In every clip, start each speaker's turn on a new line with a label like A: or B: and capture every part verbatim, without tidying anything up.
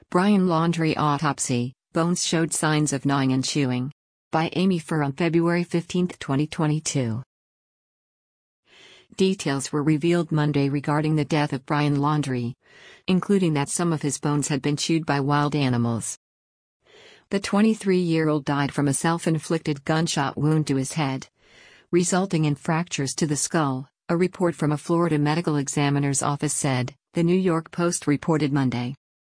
A: Brian Laundrie autopsy, bones showed signs of gnawing and chewing. By Amy Furr on February fifteenth, twenty twenty-two. Details were revealed Monday regarding the death of Brian Laundrie, including that some of his bones had been chewed by wild animals. The twenty-three-year-old died from a self-inflicted gunshot wound to his head, resulting in fractures to the skull, a report from a Florida medical examiner's office said, the New York Post reported Monday.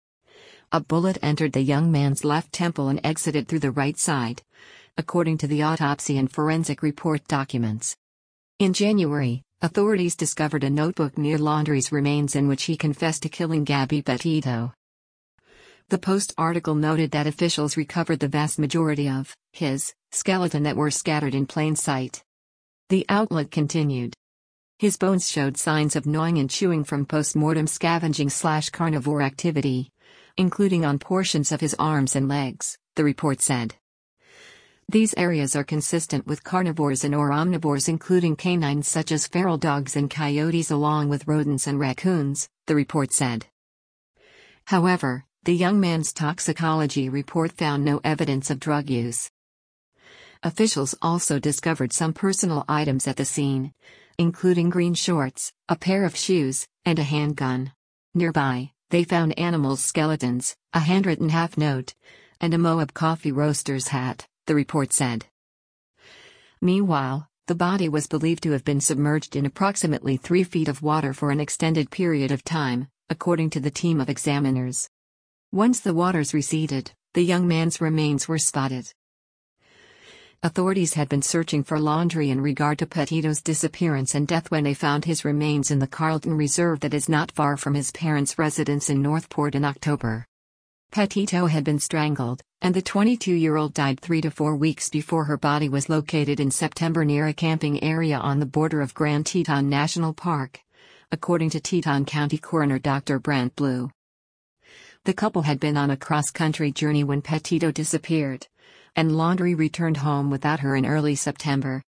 A: A bullet entered the young man's left temple and exited through the right side, according to the autopsy and forensic report documents. In January, authorities discovered a notebook near Laundrie's remains in which he confessed to killing Gabby Petito. The Post article noted that officials recovered the vast majority of his skeleton that were scattered in plain sight. The outlet continued. His bones showed signs of gnawing and chewing from post-mortem scavenging slash carnivore activity, including on portions of his arms and legs, the report said. These areas are consistent with carnivores and or omnivores including canines such as feral dogs and coyotes along with rodents and raccoons, the report said. However, the young man's toxicology report found no evidence of drug use. Officials also discovered some personal items at the scene, including green shorts, a pair of shoes, and a handgun. Nearby, they found animal skeletons, a handwritten half-note, and a Moab Coffee Roasters hat, the report said. Meanwhile, the body was believed to have been submerged in approximately three feet of water for an extended period of time, according to the team of examiners. Once the waters receded, the young man's remains were spotted. Authorities had been searching for Laundrie in regard to Petito's disappearance and death when they found his remains in the Carlton Reserve that is not far from his parents' residence in Northport in October. Petito had been strangled, and the twenty-two-year-old died three to four weeks before her body was located in September near a camping area on the border of Grand Teton National Park, according to Teton County Coroner Doctor Brent Blue. The couple had been on a cross-country journey when Petito disappeared, and Laundrie returned home without her in early September.